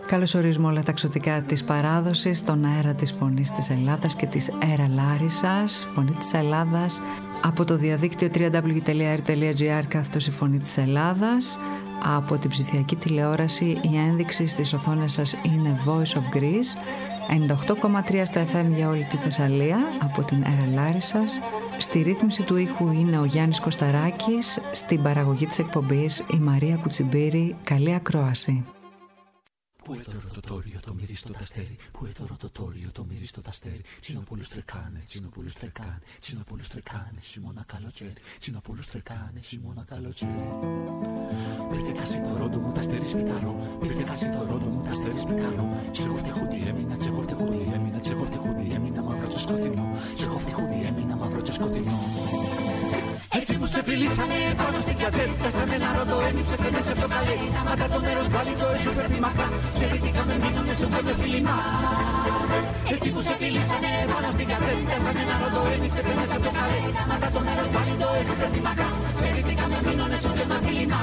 Καλωσορίζουμε όλα τα εξωτικά της παράδοσης στον αέρα της Φωνής της Ελλάδας και της Έρα Λάρισσας, Φωνή της Ελλάδας, από το διαδίκτυο www.r.gr/η Φωνή της Ελλάδας. Από την ψηφιακή τηλεόραση η ένδειξη στις οθόνες σας είναι Voice of Greece, 98,3 στα FM για όλη τη Θεσσαλία από την Έρα Λάρισσας. Στη ρύθμιση του ήχου είναι ο Γιάννης Κωσταράκης, στην παραγωγή της εκπομπής η Μαρία Κουτσιμπήρη. Καλή ακρόαση. Που το ρωτοτόριο το μυρίστο τα στέρι, που το ρωτοτόριο το μυρίστο τα στέρι. Τσινοπούλους τρεκάνε, τσινοπούλους τρεκάνε, τσινοπούλους τρεκάνε, χειμώνα καλοτσέρι, τσινοπούλους τρεκάνε, χειμώνα καλοτσέρι. Πήρτε κάση το ρόντο μου τα στέρι σπιτάρω, πήρτε κάση το ρόντο μου τα στέρι σπιτάρω. Τσεχόφτε χούτι έμεινα, τσεχόφτε χούτι έμεινα, τσεχόφτε χούτι έμεινα, μαύρο και σκοτεινό. Τσεχόφτε χούτι έμεινα, μαύρο και σκοτεινό. Έτσι που σε φιλήσανε πάνω στην κατσέτα, σαν ένα ρόντο ένιψε φαίνεσαι το καλέ. Μακά το μέρος πάλι το έσου πέφτει μακά, σε ρίχτηκαμε μείνωνε σου πέφτει φιλιμά. Έτσι που σε φιλήσανε πάνω στην κατσέτα, σαν ένα ρόντο ένιψε φαίνεσαι το καλέ. Μακά το μέρος πάλι το έσου πέφτει μακά, σε ρίχτηκαμε μείνωνε σου πέφτει φιλιμά.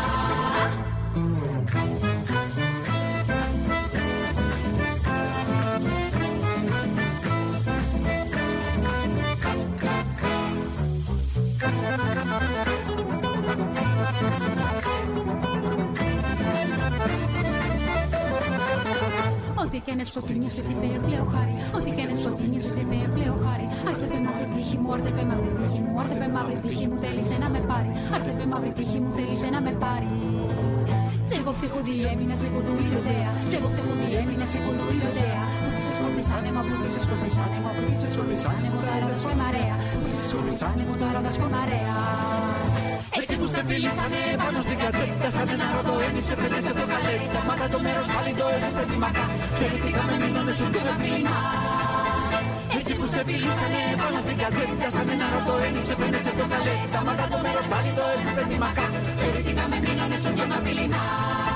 Ό,τι και είναι σκοτεινιά σε την πλέον χάρη. Ό,τι και είναι σκοτεινιά σε την πλέον χάρη. Άρτεπε μαύρη τύχη μου, άρτεπε μαύρη τύχη μου, άρτεπε μαύρη τύχη μου, θέλησε να με πάρει. Άρτεπε μαύρη τύχη μου, θέλησε να με πάρει. Τσεγόφτε χουδί έμεινα σε κοντούι ροδέα. Τσεγόφτε χουδί έμεινα σε κοντούι ροδέα. Που τη σε σκορπισάνε, μα που τη σε σκορπισάνε, μα που τη σε σκορπισάνε, μου τα ρόδας με μαρέα. Που τη σε σκορπισάνε, μου τα ρόδας με μαρέα. Έτσι που σε φιλήσανε πάνω στην κατσέτα, σαν ένα ρόδο ένιψε φαίνεσαι το καλέ. Μάκα το μέρος πάλι το έσου πέφτει μακά, σε ρίχτηκαμε μείνωνε σου πέφτει φιλιμά. Έτσι που σε φιλήσανε πάνω στην κατσέτα, σαν ένα ρόδο ένιψε φαίνεσαι το καλέ. Μάκα το μέρος πάλι το έσου πέφτει μακά, σε ρίχτηκαμε μείνωνε σου πέφτει φιλιμά.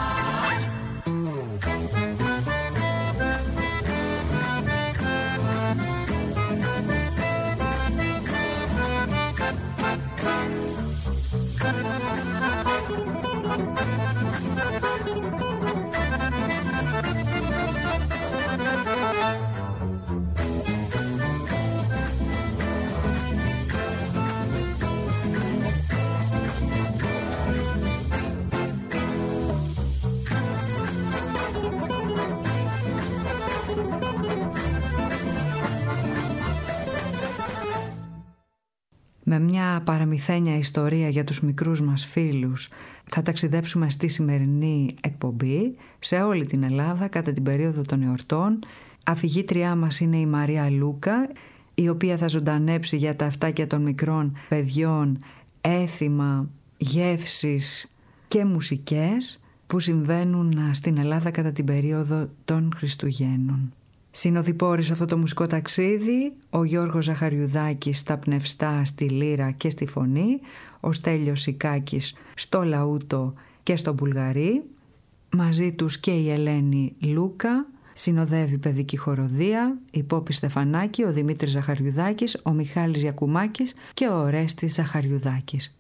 Με μια παραμυθένια ιστορία για τους μικρούς μας φίλους θα ταξιδέψουμε στη σημερινή εκπομπή σε όλη την Ελλάδα κατά την περίοδο των εορτών. Αφηγήτριά μας είναι η Μαρία Λούκα, η οποία θα ζωντανέψει για τα αυτάκια των μικρών παιδιών έθιμα, γεύσεις και μουσικές που συμβαίνουν στην Ελλάδα κατά την περίοδο των Χριστουγέννων. Συνοδοιπόρη σε αυτό το μουσικό ταξίδι ο Γιώργος Ζαχαριουδάκης στα πνευστά, στη λύρα και στη φωνή, ο Στέλιος Σικάκης στο λαούτο και στο μπουλγαρί, μαζί τους και η Ελένη Λούκα, συνοδεύει παιδική χοροδία, η Πόπη Στεφανάκη, ο Δημήτρης Ζαχαριουδάκης, ο Μιχάλης Γιακουμάκης και ο Ορέστης Ζαχαριουδάκης.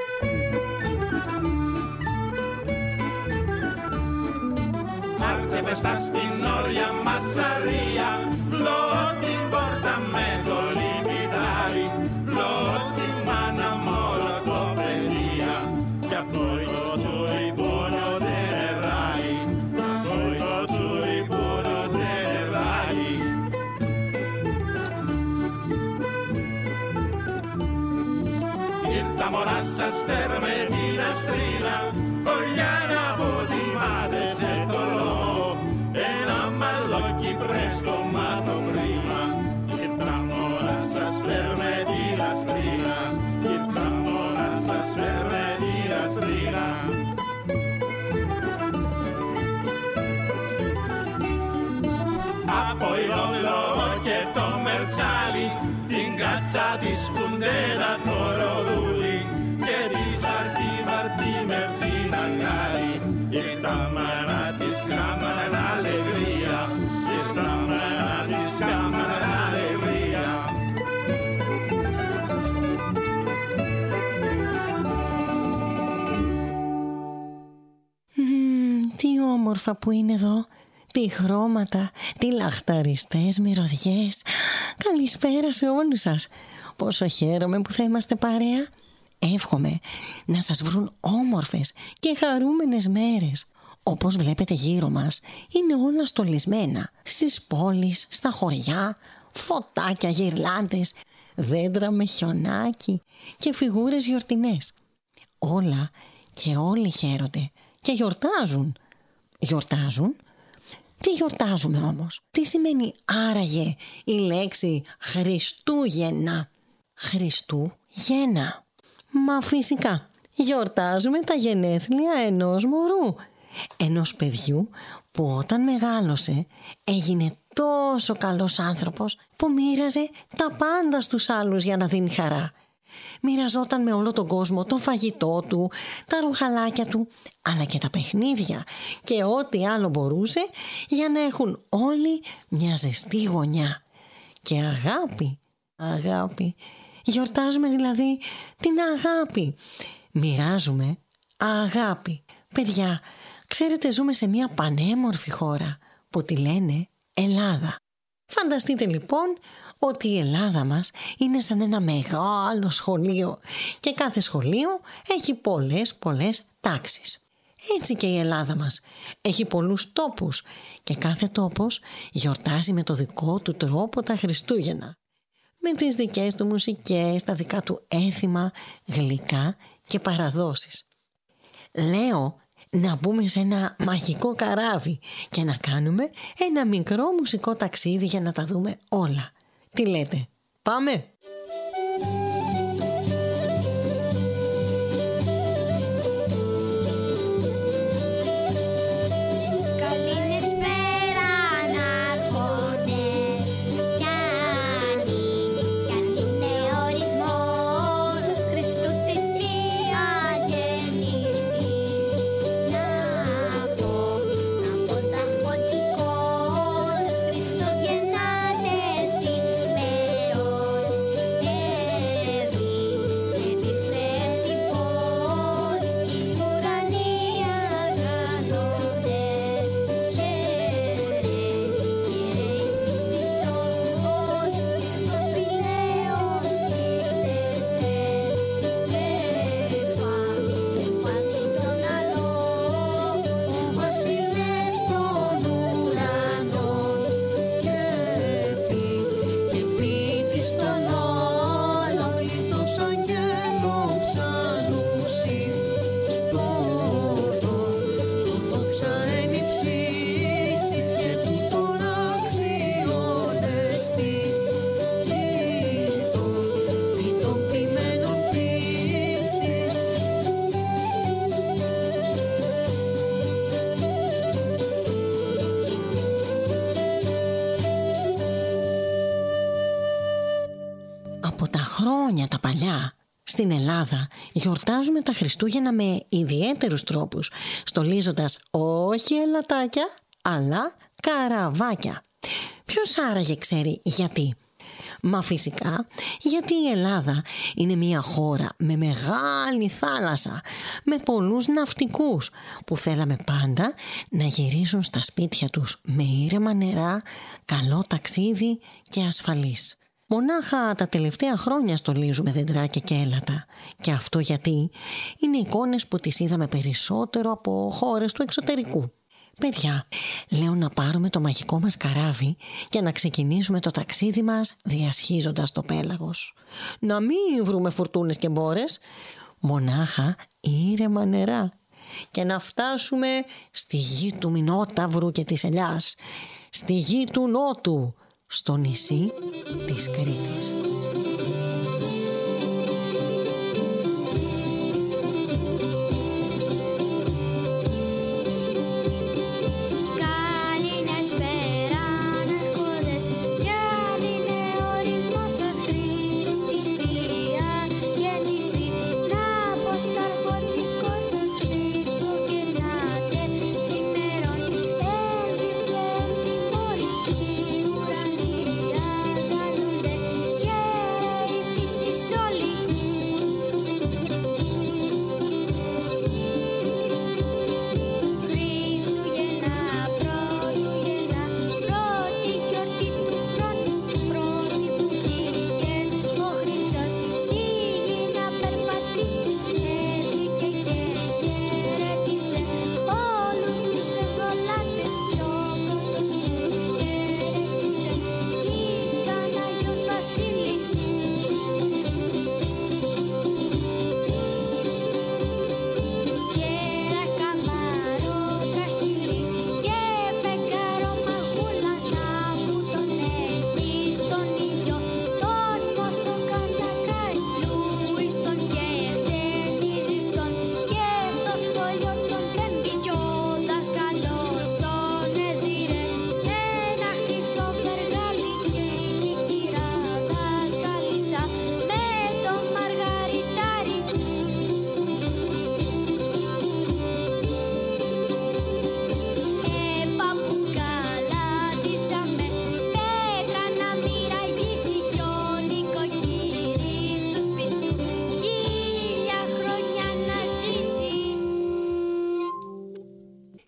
Sta στην όρια Μασαρία, πλώ την πόρτα με το λιμπιδάρι, πλώ τη μάνα μόρα το παιδεία, κι αυτό το τσουριμπούνιο δεν εράει, αυτό το τσουριμπούνιο δεν εράει. Ήρθα μωρά σας φέρμε την αστρίνα, κολλιάνα από τη μάτε σε το presto mato prima, il tramora sa sferme di lastrina, il tramora sa sferme di lastrina. A poi l'ollo che to merzali, την κάτσα τη σκουντέλα το ροδούλι, και τη σαρτί βαρτί μερτσίνα γάρι, ήρθα μάνα της κάμανα αλεγρία. Τι όμορφα που είναι εδώ. τι χρώματα, τι λαχταριστές μυρωδιές. Καλησπέρα σε όλους σας. Πόσο χαίρομαι που θα είμαστε παρέα. Εύχομαι να σας βρουν όμορφες και χαρούμενες μέρες. Όπως βλέπετε γύρω μας είναι όλα στολισμένα. Στις πόλεις, στα χωριά, φωτάκια, γυρλάντες, δέντρα με χιονάκι και φιγούρες γιορτινές. Όλα και όλοι χαίρονται και γιορτάζουν. Γιορτάζουν? Τι γιορτάζουμε όμως? Τι σημαίνει άραγε η λέξη Χριστούγεννα? Χριστούγεννα. Μα φυσικά γιορτάζουμε τα γενέθλια ενός μωρού, ενός παιδιού που όταν μεγάλωσε έγινε τόσο καλός άνθρωπος που μοίραζε τα πάντα στους άλλους για να δίνει χαρά. Μοιραζόταν με όλο τον κόσμο το φαγητό του, τα ρουχαλάκια του, αλλά και τα παιχνίδια και ό,τι άλλο μπορούσε για να έχουν όλοι μια ζεστή γωνιά. Και αγάπη. Γιορτάζουμε δηλαδή την αγάπη. Μοιράζουμε αγάπη. Παιδιά, ξέρετε, ζούμε σε μια πανέμορφη χώρα που τη λένε Ελλάδα. Φανταστείτε λοιπόν ότι η Ελλάδα μας είναι σαν ένα μεγάλο σχολείο και κάθε σχολείο έχει πολλές τάξεις. Έτσι και η Ελλάδα μας έχει πολλούς τόπους και κάθε τόπος γιορτάζει με το δικό του τρόπο τα Χριστούγεννα. Με τις δικές του μουσικές, τα δικά του έθιμα, γλυκά και παραδόσεις. Λέω να μπούμε σε ένα μαγικό καράβι και να κάνουμε ένα μικρό μουσικό ταξίδι για να τα δούμε όλα. Τι λέτε, πάμε? Χρόνια τα παλιά στην Ελλάδα γιορτάζουμε τα Χριστούγεννα με ιδιαίτερους τρόπους, στολίζοντας όχι ελατάκια αλλά καραβάκια. Ποιος άραγε ξέρει γιατί? Μα φυσικά γιατί η Ελλάδα είναι μια χώρα με μεγάλη θάλασσα, με πολλούς ναυτικούς που θέλαμε πάντα να γυρίζουν στα σπίτια τους με ήρεμα νερά, καλό ταξίδι και ασφαλής. Μονάχα τα τελευταία χρόνια στολίζουμε δεντράκια και έλατα. Και αυτό γιατί είναι εικόνες που τις είδαμε περισσότερο από χώρες του εξωτερικού. Παιδιά, λέω να πάρουμε το μαγικό μας καράβι και να ξεκινήσουμε το ταξίδι μας διασχίζοντας το πέλαγος. Να μην βρούμε φουρτούνες και μπόρες, μονάχα ήρεμα νερά. Και να φτάσουμε στη γη του Μινόταυρου και της Ελιάς, στη γη του Νότου, στο νησί της Κρήτης. Yeah.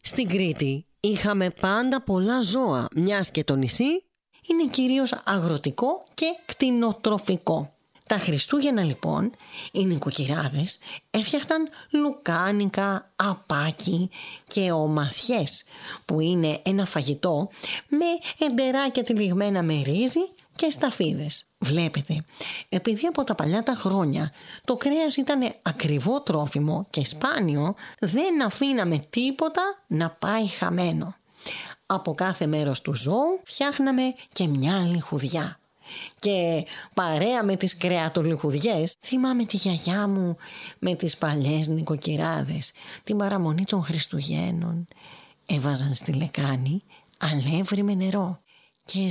Στην Κρήτη είχαμε πάντα πολλά ζώα, μιας και το νησί είναι κυρίως αγροτικό και κτηνοτροφικό. Τα Χριστούγεννα λοιπόν οι νοικοκυράδες έφτιαχναν λουκάνικα, απάκι και ομαθιές, που είναι ένα φαγητό με εντεράκια τυλιγμένα με ρύζι και σταφίδες. Βλέπετε, επειδή από τα παλιά τα χρόνια το κρέας ήταν ακριβό τρόφιμο και σπάνιο, δεν αφήναμε τίποτα να πάει χαμένο. Από κάθε μέρος του ζώου φτιάχναμε και μια λιχουδιά. Και παρέα με τις κρεατολιχουδιές θυμάμαι τη γιαγιά μου με τις παλιές νοικοκυράδες την παραμονή των Χριστουγέννων. Έβαζαν στη λεκάνη αλεύρι με νερό και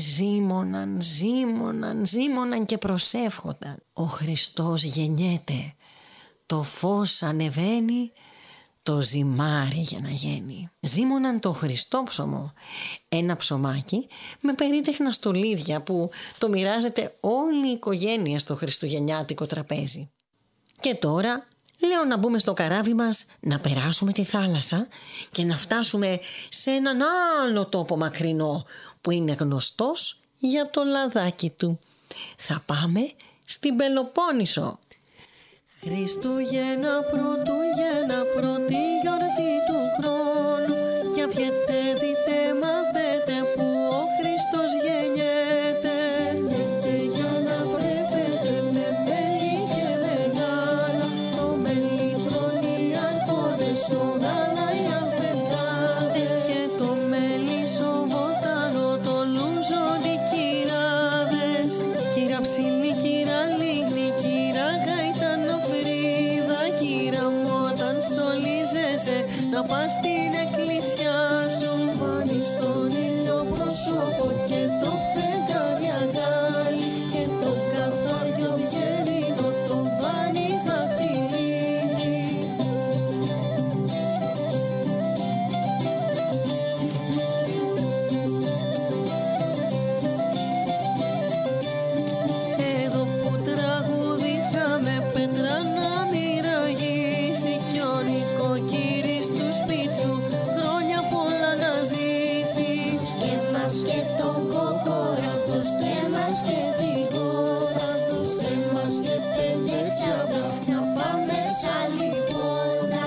ζήμωναν και προσεύχονταν. Ο Χριστός γεννιέται, το φως ανεβαίνει, το ζυμάρι για να γίνει. Ζήμωναν το Χριστόψωμο, ένα ψωμάκι με περίτεχνα στολίδια που το μοιράζεται όλη η οικογένεια στο χριστουγεννιάτικο τραπέζι. Και τώρα λέω να μπούμε στο καράβι μας, να περάσουμε τη θάλασσα και να φτάσουμε σε έναν άλλο τόπο μακρινό που είναι γνωστός για το λαδάκι του. Θα πάμε στην Πελοπόννησο. Χριστούγεννα, Πρωτούγεννα, πρώτη γιορτή του χρόνου. Για πιέτε, δείτε, μαθαίνετε που ο Χριστός γεννιέται. Για να βρέπετε με μέλι και μεγάλα. Το μέλι τρώνει αρχόντες, σοδάνα οι αφεντάδες. Και το μέλι σοβοτάνο το λούζονται οι κυράδες. Κύρα ψηλή, κύρα λίγνη, κύρα γαϊτανό. Να πας στην εκκλησιά σου, βάλεις στον ήλιο πρόσωπο και το φεγγάρι αγκάλι και το καθάριο γερίδο το βάλεις δαχτυλίδι. Εδώ που τραγουδήσαμε πέτρα να μοιραγήσει κι ο νοικοκύρης του σπίτιου χρόνια πολλά να ζήσει. Στέμας και τον κοκόρα, το στέμας και την κόρα, το στέμας και πέντε τσάβρα, να πάμε σ' άλλη χώρα.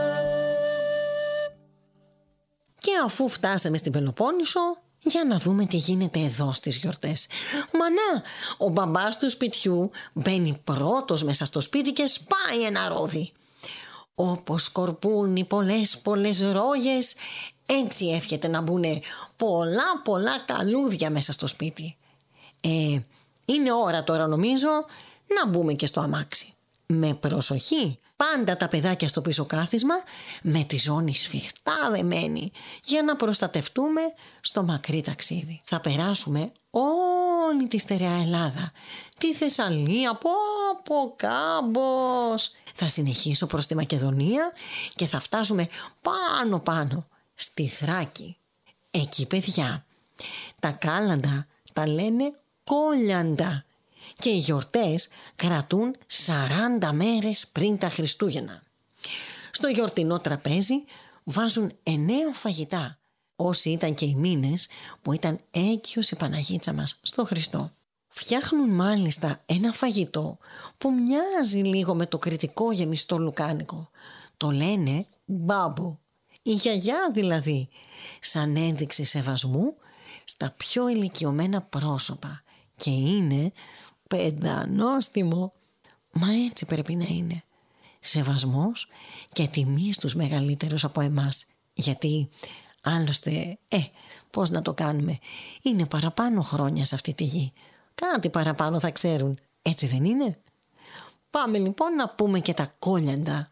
Και αφού φτάσαμε στην Πελοπόννησο, για να δούμε τι γίνεται εδώ στις γιορτές. Μα να, ο μπαμπάς του σπιτιού μπαίνει πρώτος μέσα στο σπίτι και σπάει ένα ρόδι. Όπως σκορπούν οι πολλές ρόγες, έτσι εύχεται να μπουνε πολλά καλούδια μέσα στο σπίτι. Είναι ώρα τώρα νομίζω να μπούμε και στο αμάξι. Με προσοχή, πάντα τα παιδάκια στο πίσω κάθισμα, με τη ζώνη σφιχτά δεμένη, για να προστατευτούμε στο μακρύ ταξίδι. Θα περάσουμε όλη τη στερεά Ελλάδα, τη Θεσσαλία, από Κάμπος. Θα συνεχίσω προς τη Μακεδονία και θα φτάσουμε πάνω στη Θράκη. Εκεί, παιδιά, τα κάλαντα τα λένε κόλιαντα και οι γιορτές κρατούν 40 μέρες πριν τα Χριστούγεννα. Στο γιορτινό τραπέζι βάζουν 9 φαγητά, όσοι ήταν και οι μήνες που ήταν έγκυος η Παναγίτσα μας στο Χριστό. Φτιάχνουν μάλιστα ένα φαγητό που μοιάζει λίγο με το κρητικό γεμιστό λουκάνικο. Το λένε μπάμπο. Η γιαγιά δηλαδή, σαν ένδειξη σεβασμού στα πιο ηλικιωμένα πρόσωπα. Και είναι πεντανόστιμο. Μα έτσι πρέπει να είναι. Σεβασμός και τιμή στους μεγαλύτερους από εμάς. Γιατί άλλωστε, πώς να το κάνουμε, είναι παραπάνω χρόνια σε αυτή τη γη. Κάτι παραπάνω θα ξέρουν, έτσι δεν είναι? Πάμε λοιπόν να πούμε και τα κόλιαντα.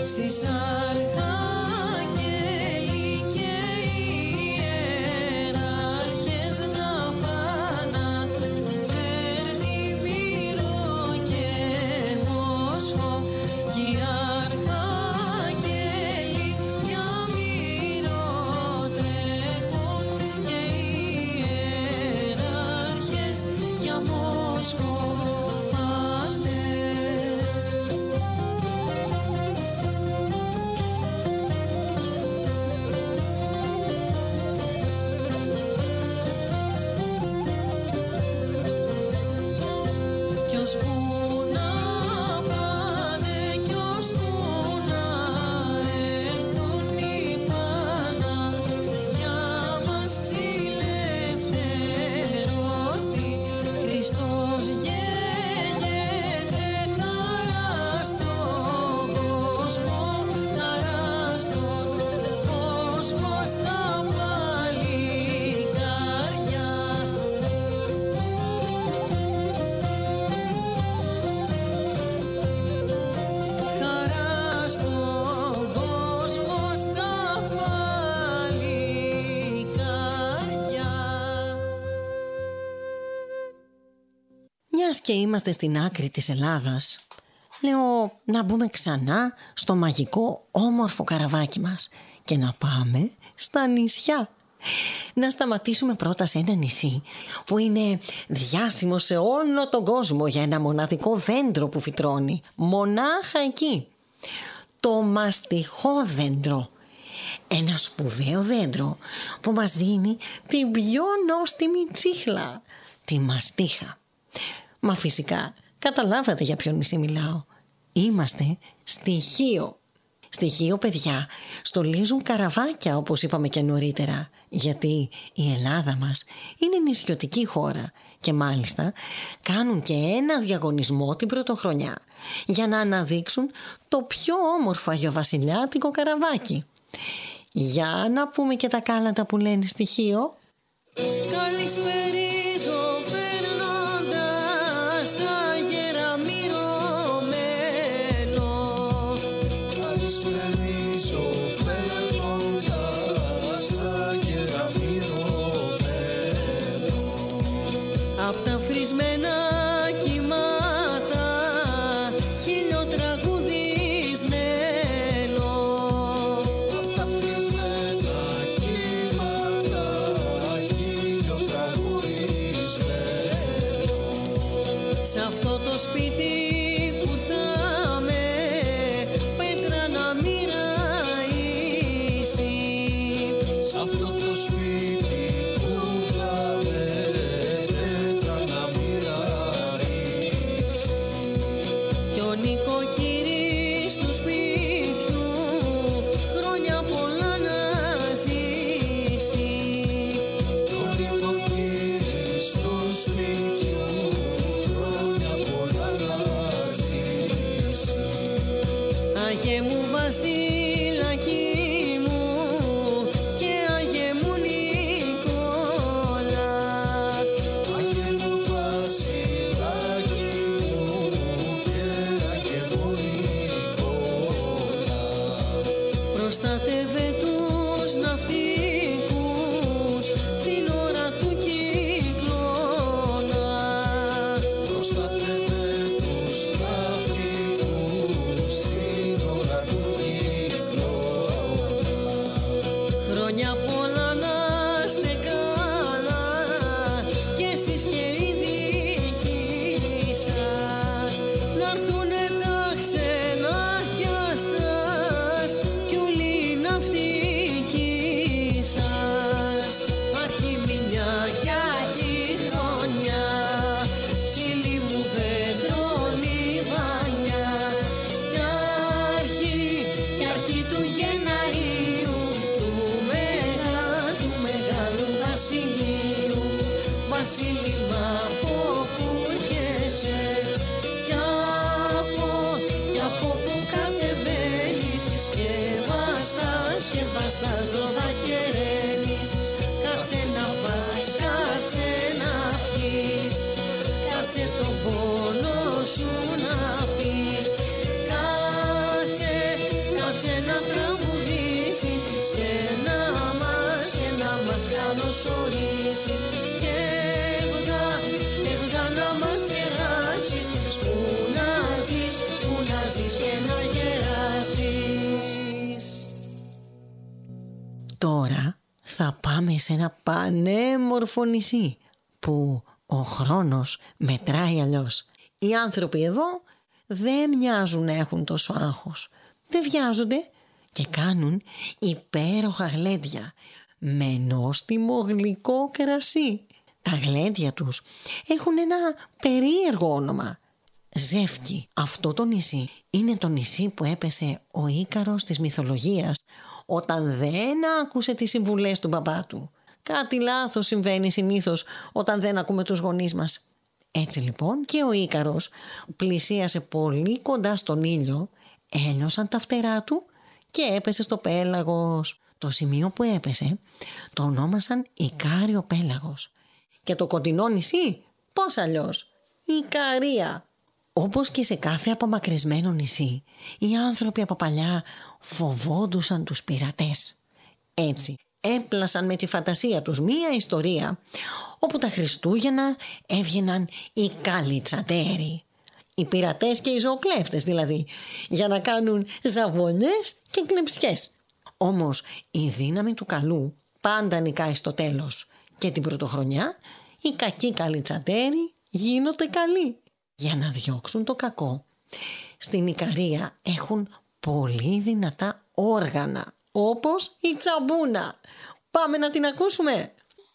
Σεις αρχάγγελοι και ιεράρχες να πάνα Βερτιμύρο και Μόσχο κι οι αρχάγγελοι για Μύρο τρέχουν και οι ιεράρχες για Μόσχο πάνε. Και είμαστε στην άκρη της Ελλάδας, λέω να μπούμε ξανά στο μαγικό όμορφο καραβάκι μας και να πάμε στα νησιά. Να σταματήσουμε πρώτα σε ένα νησί που είναι διάσημο σε όλο τον κόσμο για ένα μοναδικό δέντρο που φυτρώνει μονάχα εκεί. Το μαστιχόδέντρο. Ένα σπουδαίο δέντρο που μας δίνει την πιο νόστιμη τσίχλα, τη μαστίχα. Μα φυσικά καταλάβατε για ποιο νησί μιλάω. Είμαστε στη Χίο. Στη Χίο, παιδιά, στολίζουν καραβάκια όπως είπαμε και νωρίτερα, γιατί η Ελλάδα μας είναι νησιωτική χώρα και μάλιστα κάνουν και ένα διαγωνισμό την πρωτοχρονιά για να αναδείξουν το πιο όμορφο αγιοβασιλιάτικο καραβάκι. Για να πούμε και τα κάλατα που λένε στη Χίο. Καλησπερίζω φέρνοντας αγέρα μυρωμένο. Καλησπερίζω φέρνοντας αγέρα μυρωμένο. Απ' τα φρισμένα κύματα χιλιοτραγουδισμένο. Απ' τα φρισμένα κύματα χιλιοτραγουδισμένο. Σ' αυτό το σπίτι που ήρθαμε πέτρα να μοιραήσει. Σ' αυτό το σπίτι που ήρθαμε πέτρα να μοιραήσει. Κι ο νοικοκύρης του σπίτιου χρόνια πολλά να ζήσει. Το νοικοκύρης του σπιτιού χρόνια πολλά να ζήσει. Αγιέ μου Βασιλακί μου και Αγιέ μου Νικόλα. Άγιε μου Βασιλάκι μου και Άγιε μου Νικόλα. Προστάτευε τους ναυτικούς την ώρα του κυκλώνα. Προστάτευε τους ναυτικούς την ώρα του κυκλώνα. Χρόνια πολλά να είστε καλά κι εσείς και οι δικοί σας. Να'ρθουνε τα ξενάκια σας κι όλοι οι ναυτικοί σας. Αρχή μηνιά κι αρχή χρόνια, ψηλή μου δέντρο λιβάνια. Κι αρχή του Γεναρίου του μεγάλου βασιλείου. Βασίλειμμα από που έρχεσαι κι από που κατεβαίνεις. Σκευαστάς ροδακεραίνεις. Κάτσε να φας, κάτσε να πιείς. Κάτσε τον πόνο σου να πεις. Κάτσε να ουρανός ορίσεις. Έβγα να μας κεράσεις. Πού να ζεις και να γεράσεις. Τώρα θα πάμε σε ένα πανέμορφο νησί που ο χρόνος μετράει αλλιώς. Οι άνθρωποι εδώ δεν μοιάζουν να έχουν τόσο άγχος. Δεν βιάζονται και κάνουν υπέροχα γλέντια με νόστιμο γλυκό κρασί. Τα γλέντια τους έχουν ένα περίεργο όνομα. Ζεύκι. Αυτό το νησί είναι το νησί που έπεσε ο Ίκαρος της μυθολογίας όταν δεν άκουσε τις συμβουλές του μπαμπά του. Κάτι λάθος συμβαίνει συνήθως όταν δεν ακούμε τους γονείς μας. Έτσι λοιπόν και ο Ίκαρος πλησίασε πολύ κοντά στον ήλιο, έλειωσαν τα φτερά του και έπεσε στο πέλαγος. Το σημείο που έπεσε το ονόμασαν Ικάριο Πέλαγος. Και το κοντινό νησί, πώς αλλιώς, Ικαρία. Όπως και σε κάθε απομακρυσμένο νησί, οι άνθρωποι από παλιά φοβόντουσαν τους πειρατές. Έτσι έπλασαν με τη φαντασία τους μία ιστορία όπου τα Χριστούγεννα έβγαιναν οι καλιτσατέροι, οι πειρατές και οι ζωοκλέφτες δηλαδή, για να κάνουν ζαβολιές και κλεψιές. Όμως η δύναμη του καλού πάντα νικάει στο τέλος και την πρωτοχρονιά οι κακοί καλιτσατέροι γίνονται καλοί για να διώξουν το κακό. Στην Ικαρία έχουν πολύ δυνατά όργανα, όπως η τσαμπούνα. Πάμε να την ακούσουμε.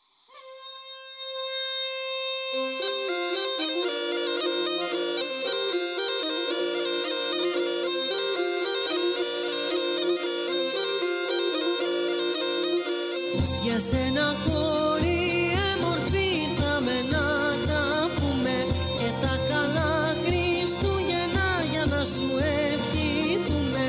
Για σένα χωρί εμορφή θα με να τα πούμε και τα καλά Χριστούγεννα για να σου ευχηθούμε.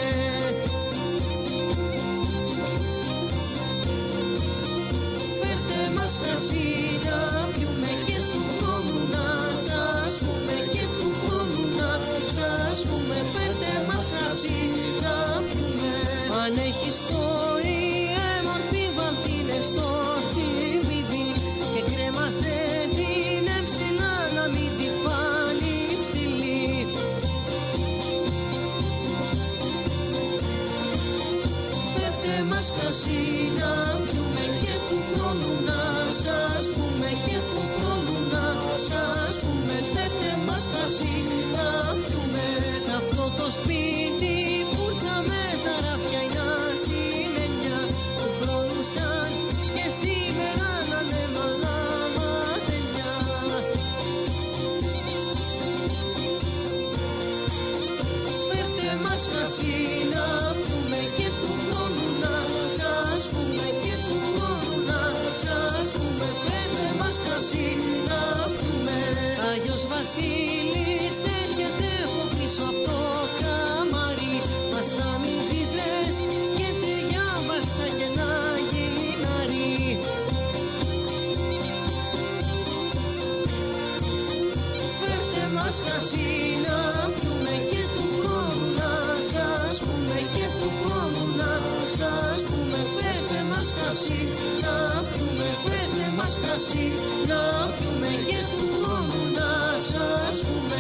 Φέρτε μας κρασί να πιούμε και του χρόνου να σας πούμε και του χρόνου να σας πούμε. Φέρτε μας κρασί να πιούμε. Αν έχεις χωρί στο τσιμπίδι και κρέμασε την έψιλα να μην τη φάνει ψηλή. Φέρτε μας κρασί να πιούμε και του χρόνου να σας πούμε και του χρόνου να σας πούμε. Φέρτε μας κρασί να πιούμε. Σ' αυτό το σπίτι που ήρθαμε τα ράφια είναι ασημένια του χρόνου σαν και σήμερα να είναι μαλάματενιά. Φέρτε μας κρασί να πούμε και του χρόνου να σας πούμε και του χρόνου να σας πούμε. Φέρτε μας κρασί να πούμε. Άγιος Βασίλης έρχεται από πίσω από το καμάρι μας τα μιτζίδες και τριγιά βάστα και να γινάρι. Φέρτε μας κρασί να πιούμε και του χρόνου να σας πούμε και του χρόνου να σας πούμε. Φέρτε μας κρασί να πιούμε. Φέρτε μας κρασί να πιούμε και του χρόνου να σας πούμε.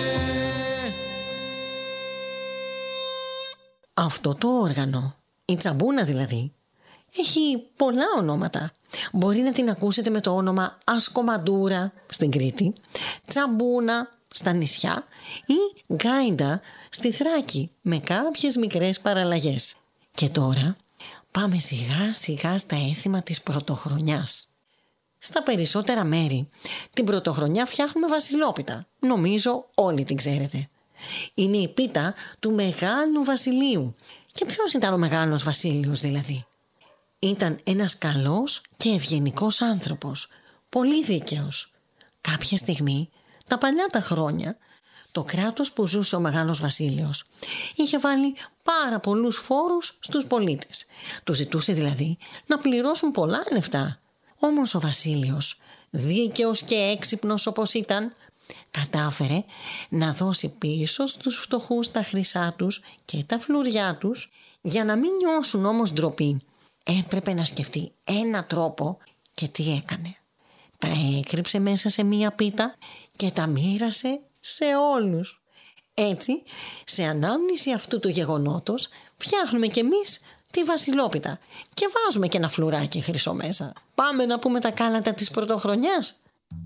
Αυτό το όργανο, η τσαμπούνα δηλαδή, έχει πολλά ονόματα. Μπορεί να την ακούσετε με το όνομα ασκομαντούρα στην Κρήτη, τσαμπούνα στα νησιά ή γκάιντα στη Θράκη με κάποιες μικρές παραλλαγές. Και τώρα πάμε σιγά σιγά στα έθιμα της πρωτοχρονιάς. Στα περισσότερα μέρη την πρωτοχρονιά φτιάχνουμε βασιλόπιτα. Νομίζω όλοι την ξέρετε. Είναι η πίτα του Μεγάλου Βασιλείου. Και ποιος ήταν ο Μεγάλος Βασίλειος δηλαδή? Ήταν ένας καλός και ευγενικός άνθρωπος, πολύ δίκαιος. Κάποια στιγμή, τα παλιά τα χρόνια, το κράτος που ζούσε ο Μεγάλος Βασίλειος είχε βάλει πάρα πολλούς φόρους στους πολίτες. Τους ζητούσε δηλαδή να πληρώσουν πολλά λεφτά. Όμως ο Βασίλειος, δίκαιος και έξυπνος όπως ήταν, κατάφερε να δώσει πίσω στους φτωχούς τα χρυσά τους και τα φλουριά τους. Για να μην νιώσουν όμως ντροπή, έπρεπε να σκεφτεί ένα τρόπο Και τι έκανε? Τα έκρυψε μέσα σε μία πίτα και τα μοίρασε σε όλους. Έτσι, σε ανάμνηση αυτού του γεγονότος, φτιάχνουμε κι εμείς τη βασιλόπιτα και βάζουμε και ένα φλουράκι χρυσό μέσα. Πάμε να πούμε τα κάλατα της πρωτοχρονιάς.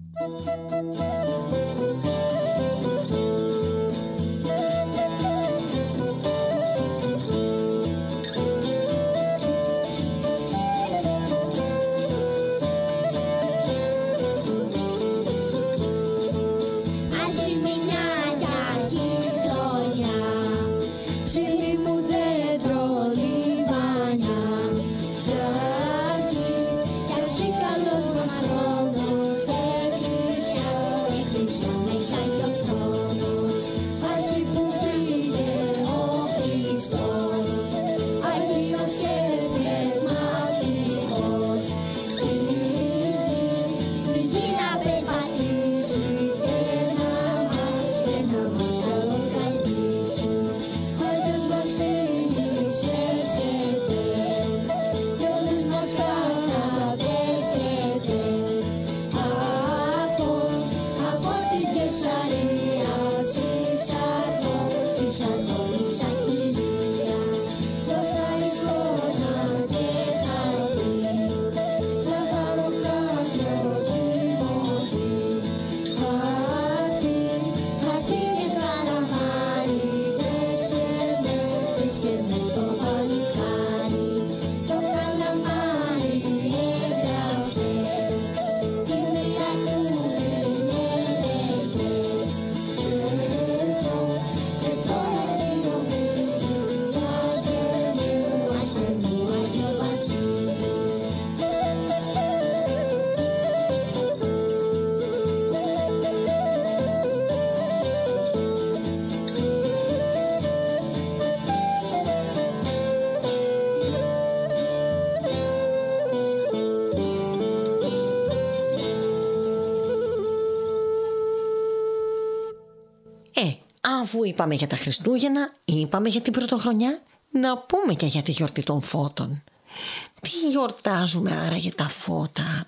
Αφού είπαμε για τα Χριστούγεννα, είπαμε για την Πρωτοχρονιά, να πούμε και για τη γιορτή των φώτων. Τι γιορτάζουμε άραγε τα φώτα?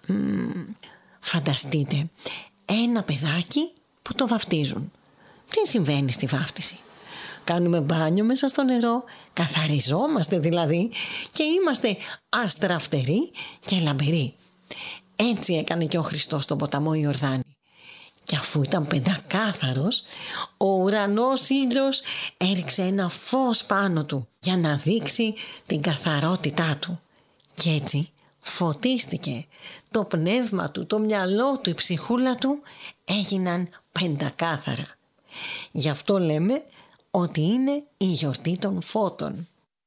Φανταστείτε, ένα παιδάκι που το βαφτίζουν. Τι συμβαίνει στη βάφτιση? Κάνουμε μπάνιο μέσα στο νερό, καθαριζόμαστε δηλαδή και είμαστε αστραφτεροί και λαμπεροί. Έτσι έκανε και ο Χριστός στον ποταμό Ιορδάνη. Και αφού ήταν πεντακάθαρος, ο ουρανός ήλιος έριξε ένα φως πάνω του για να δείξει την καθαρότητά του. Και έτσι φωτίστηκε το πνεύμα του, το μυαλό του, η ψυχούλα του έγιναν πεντακάθαρα. Γι' αυτό λέμε ότι είναι η γιορτή των φώτων.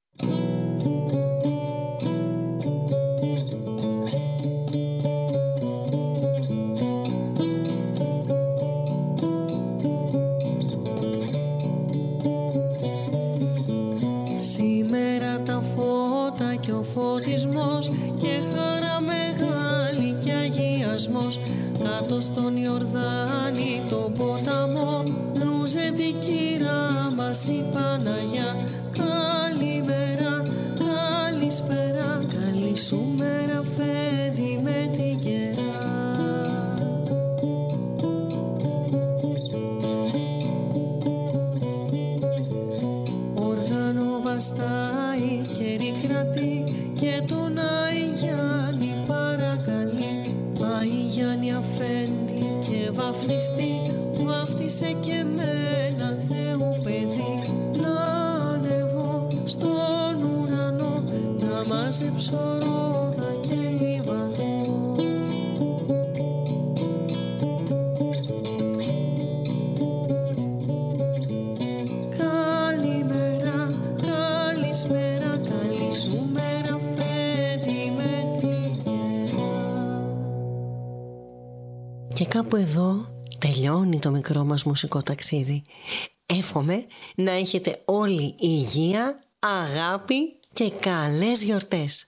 Σήμερα τα φώτα και ο φωτισμός και χαρά μεγάλη και αγιασμός κάτω στον Ιορδάνη το ποταμό λούζε την κύρα μας η Παναγιά. Καλημέρα, καλησπέρα, καλή σου μέρα φέτη με την κερά. Όργανο βαστάει και ρικρατεί και τον Άη Γιάννη παρακαλεί. Άη Γιάννη αφέντη και βαφτιστή, βάφτισε και εμένα Θεού παιδί. Να ανεβώ στον ουρανό, να μαζέψω ρόδα και Λίβανο. Καλημέρα, καλησπέρα, καλή σου μέρα φέτη με την κερά. Και κάπου εδώ τελειώνει το μικρό μας μουσικό ταξίδι. Εύχομαι να έχετε όλοι υγεία, αγάπη και καλές γιορτές.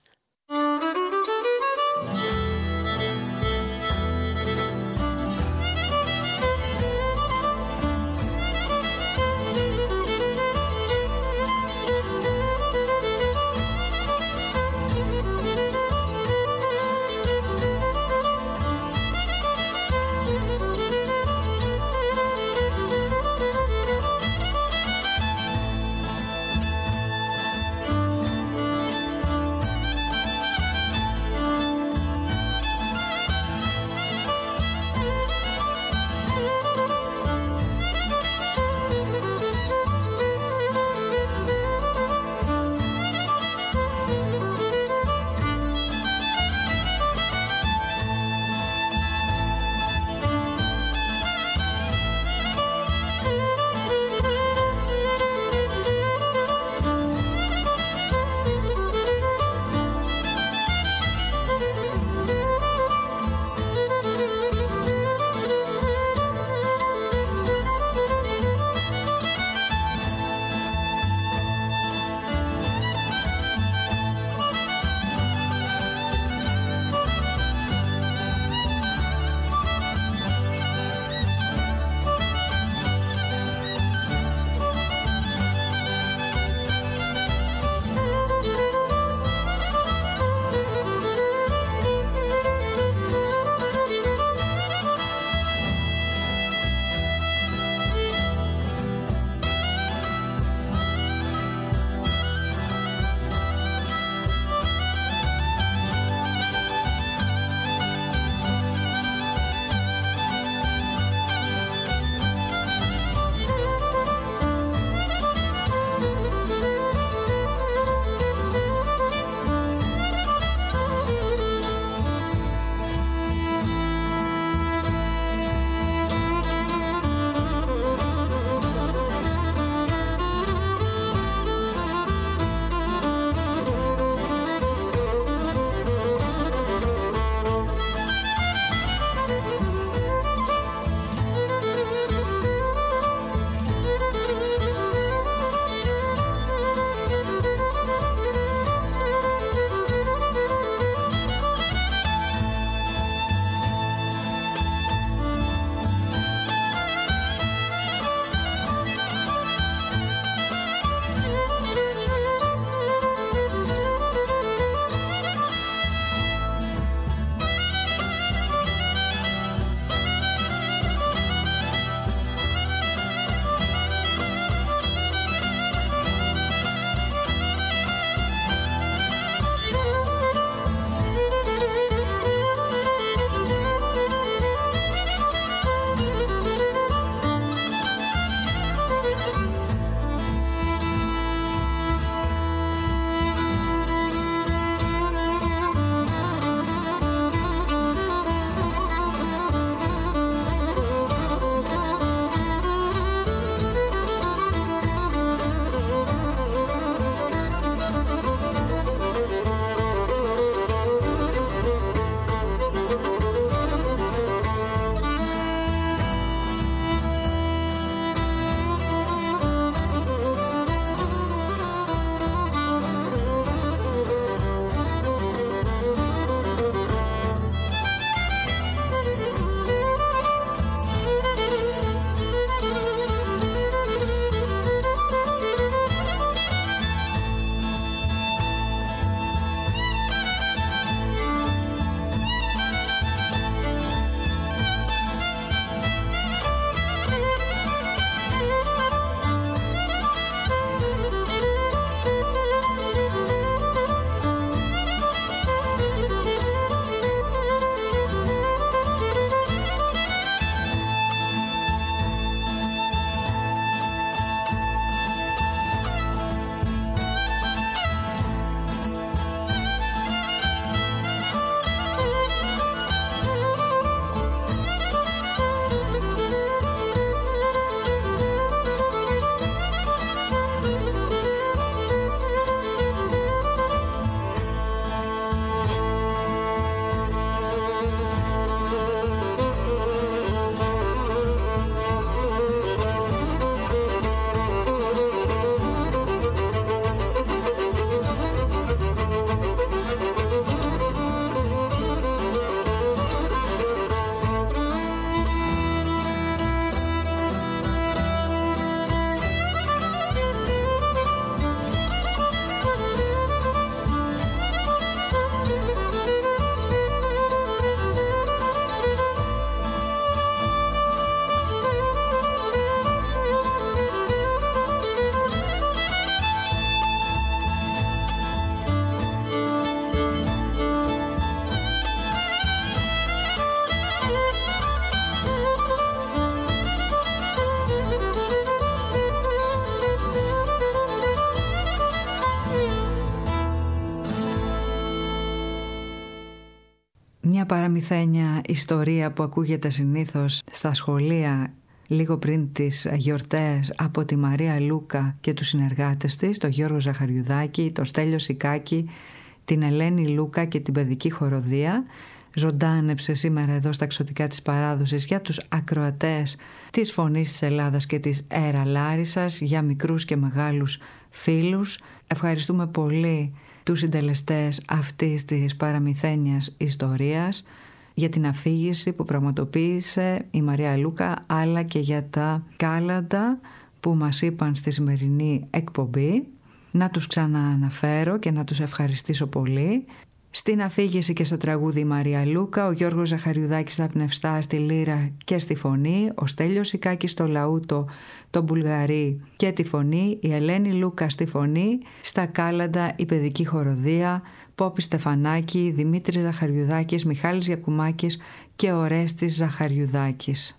Μια παραμυθένια ιστορία που ακούγεται συνήθως στα σχολεία λίγο πριν τις γιορτές από τη Μαρία Λούκα και τους συνεργάτες της, τον Γιώργο Ζαχαριουδάκη, τον Στέλιο Σικάκη, την Ελένη Λούκα και την παιδική χοροδία. Ζωντάνεψε σήμερα εδώ στα Ξωτικά της Παράδοσης για τους ακροατές της Φωνής της Ελλάδας και της Έρα Λάρισσας, για μικρούς και μεγάλους φίλους. Ευχαριστούμε πολύ τους συντελεστές αυτής της παραμυθένιας ιστορίας για την αφήγηση που πραγματοποίησε η Μαρία Λούκα, αλλά και για τα κάλαντα που μας είπαν στη σημερινή εκπομπή. Να τους ξανααναφέρω και να τους ευχαριστήσω πολύ. Στην αφήγηση και στο τραγούδι η Μαρία Λούκα, ο Γιώργος Ζαχαριουδάκης στα πνευστά, στη λύρα και στη φωνή, ο Στέλιος Σικάκης στο λαούτο, το Μπουλγαρί και τη φωνή, η Ελένη Λούκα στη φωνή, στα κάλαντα η παιδική χοροδία, Πόπη Στεφανάκη, Δημήτρης Ζαχαριουδάκης, Μιχάλης Γιακουμάκης και Ορέστης Ζαχαριουδάκης.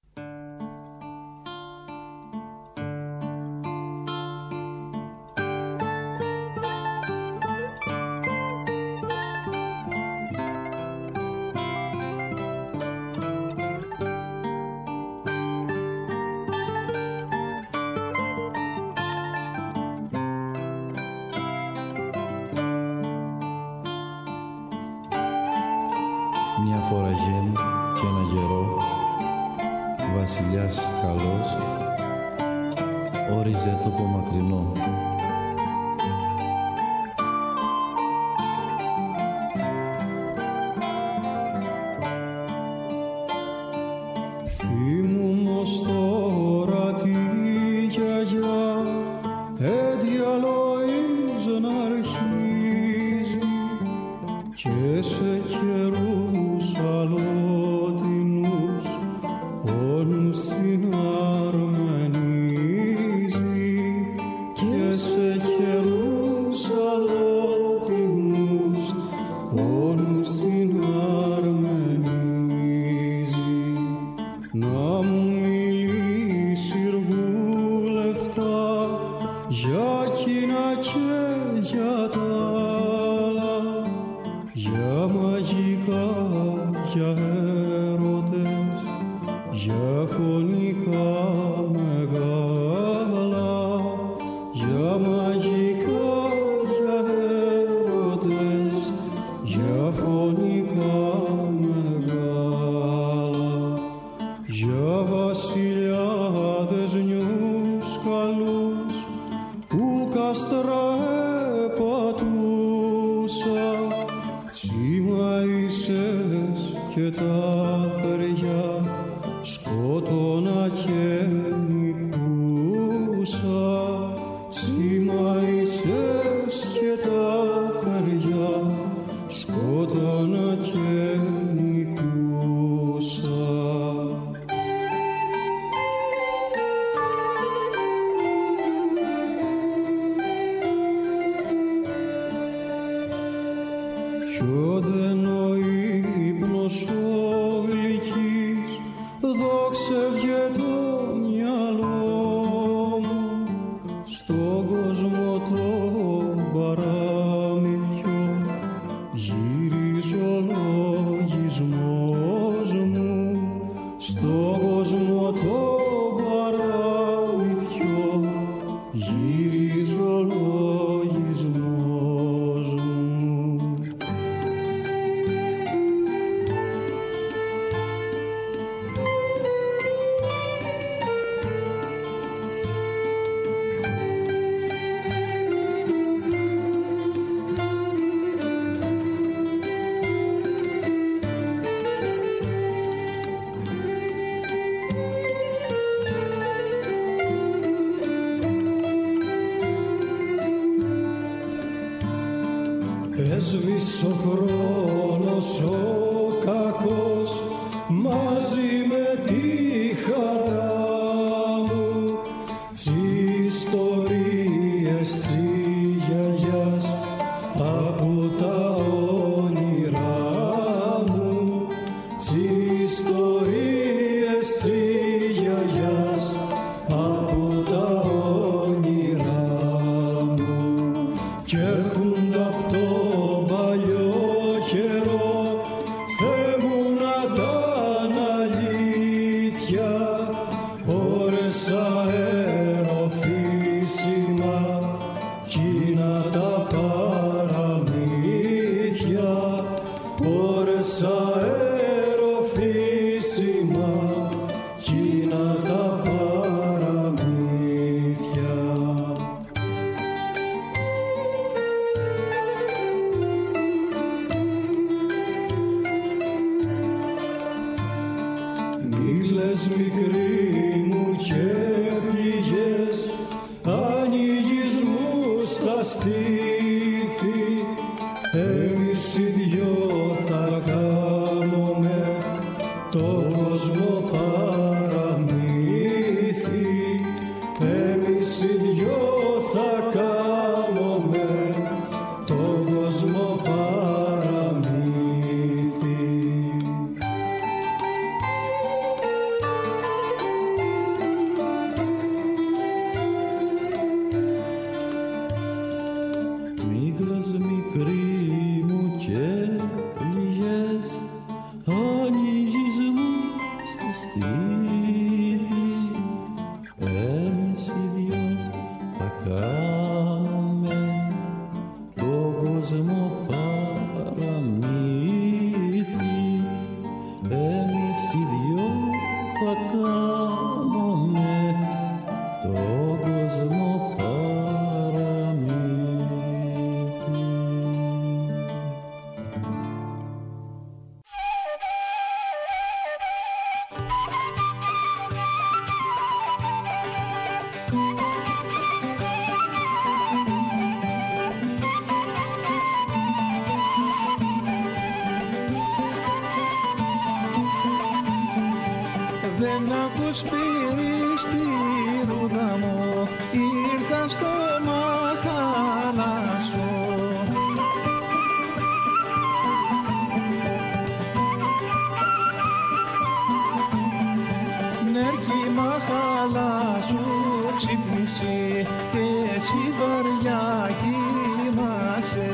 Μια φορά γέμ και ένα γερό, βασιλιάς καλός, όριζε τόπο μακρινό. Θυμούμος τώρα τη γιαγιά, εδιαλοής να αρχίζει και σε καιρούς αλλότινους όνους συναρμενίζει και σε καιρούς αλλότινους όνους συναρμενίζει. Να μου μιλήσει αργούλευτα για κοινά και για τα άλλα, για μαγικά, για έρωτες, για φωνικά μεγάλα, για μαγικά, για έρωτες, για φωνικά μεγάλα, για βασιλιάδες νιούς καλούς που κάστρα επατούσα, τσιμαΐσες και τα θεριά σκότωνα και νικούσα, τσιμαΐσες και τα θεριά σκότωνα και νικούσα. Κι όδεν ο ύπνος ο γλυκής δόξευγε το μυαλό μου, στον κόσμο το παραμυθιό γύριζε ο λογισμός μου, στον κόσμο το παραμυθιό γύριζε ο λογισμός μου. Έσβησε ο χρόνος ο κακός μαζί με τη χαρά μου, τις ιστορίες της γιαγιάς από τα όνειρά μου, τις ιστορίες της γιαγιάς από τα όνειρά μου, κι έρχονται απ' το παλιό καιρό Μήκλος μικρή μου και πληγές, ανοίγεις μου στα στήθη, εμείς οι δυο θα κάνουμε τον κόσμο παραμύθι, εμείς οι δυο θα κάνουμε τον κόσμο παραμύθι. Μήκλος μικρή μου και πληγές, ανοίγεις μου στα στήθη, εμείς οι δυο θα κάνουμε τον κόσμο παραμύθι, εμείς οι δυο θα κάνουμε τον κόσμο παραμύθι. Δεν ακούς πύρι στη ρούδα μου, ήρθα στο μαχάλα σου. Νέρκη μαχάλα σου ξύπνησε και εσύ βαριά κοιμάσαι.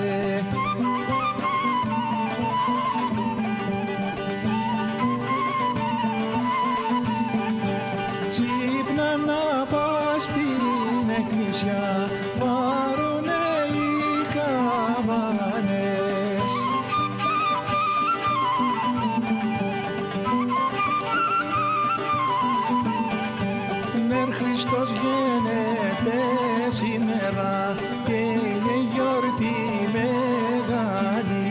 Ξύπνα να πας στην εκκλησιά, πάρουνε οι χαβάνες. Νερ Χριστός γένεται σήμερα και είναι γιορτή μεγάλη.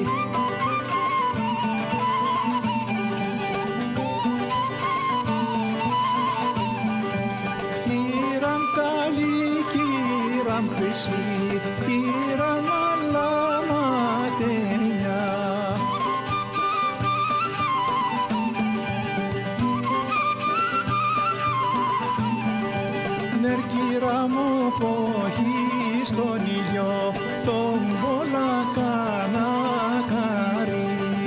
Κύραν καλή, κύραν χρυσή, κύραν αλαματένια. Νερ κύρα μου ποχή στον ήλιο, τον πολλά κανακάρι.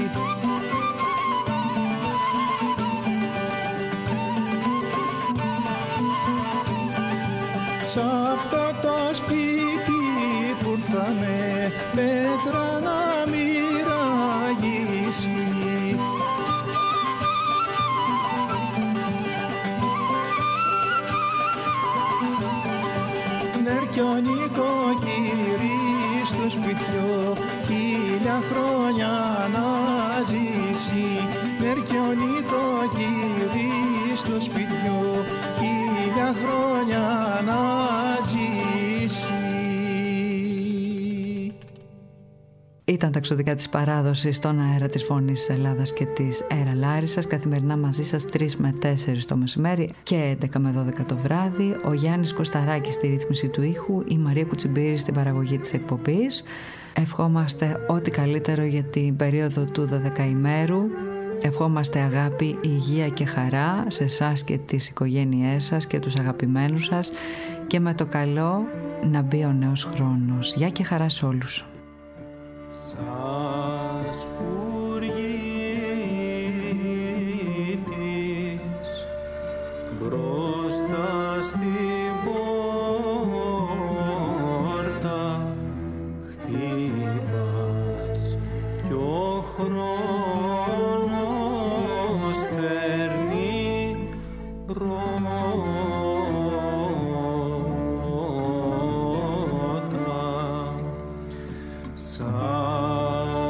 Σ' αυτό το σπίτι που ήρθαμε, πέτρα να μοιραγήσει. Νερ κι ο νοικοκύρης του σπιτιού 1000 χρόνια να ζήσει. Νερ κι ο νοικοκύρης του σπιτιού 1000 χρόνια να ζήσει. Ήταν τα εξωτικά της παράδοσης στον αέρα της Φωνής της Ελλάδας και της Αέρα Λάρισσας. Καθημερινά μαζί σας 3 με 4 το μεσημέρι και 11 με 12 το βράδυ. Ο Γιάννης Κωσταράκης στη ρύθμιση του ήχου, η Μαρία Κουτσιμπήρη στην παραγωγή της εκπομπής. Ευχόμαστε ό,τι καλύτερο για την περίοδο του 12ημέρου. Ευχόμαστε αγάπη, υγεία και χαρά σε εσάς και τις οικογένειές σας και τους αγαπημένους σας και με το καλό να μπει ο νέος χρόνος. Γεια και χαρά σε όλους. Μπροστά στην πόρτα χτύπας κι ο χρόνος παίρνει ρότα. Σαν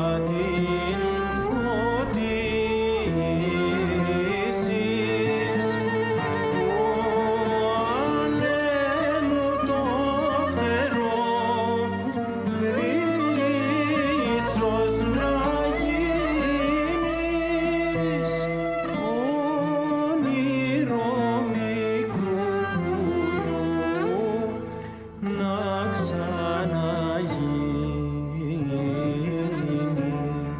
να ξαναγίνεις.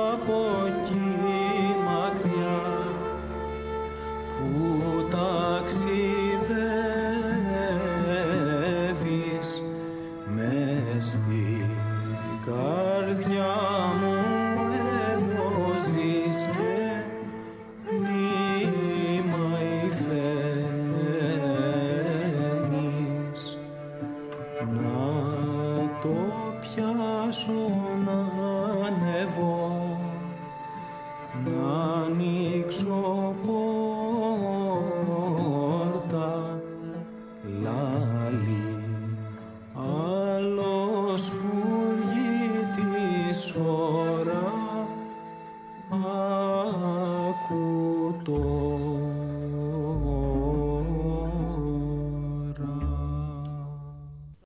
από εκεί μακριά που ταξιδεύεις μες στη καρδιά μου εδώ ζεις και μήμα υφαίνεις να το πιάσω να ανεβώ να